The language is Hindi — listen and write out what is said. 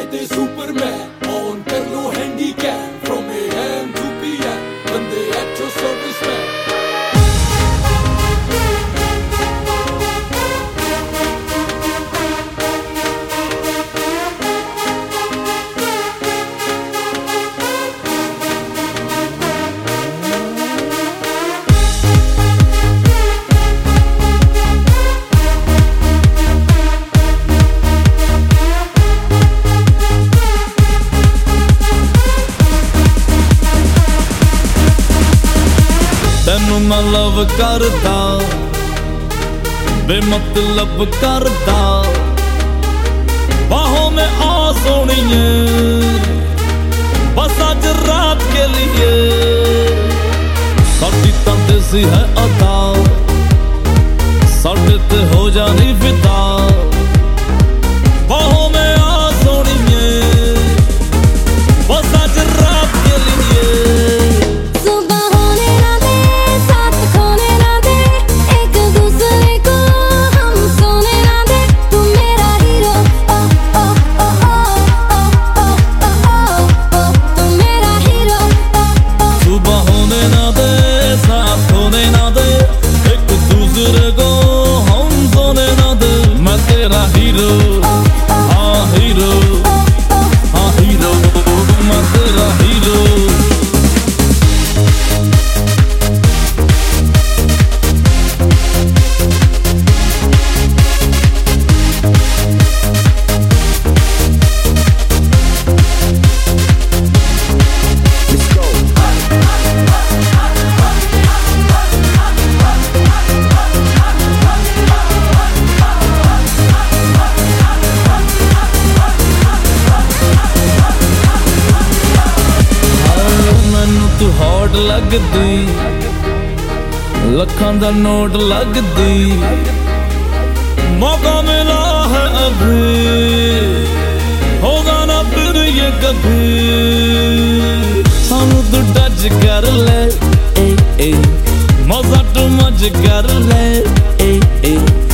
दे सुपरमैन ऑन कर लो handicap from AM to PM बंदे एचओ सर्विसमैन। तेनू मैं लव करदा बेमतलब करदा बाहों में आ सोनिए बस आज रात के लिए साडी तां देसी है अदा साडे ते हो जानी फिदा बाहों में आ सोनिए बस आज रात के लिए। तू हॉट लगदी लखां दा नोट लगदी मौका मिला है अभी होगा ना फिर ये कभी सानू तू टच कर ले मजा टू मच कर ले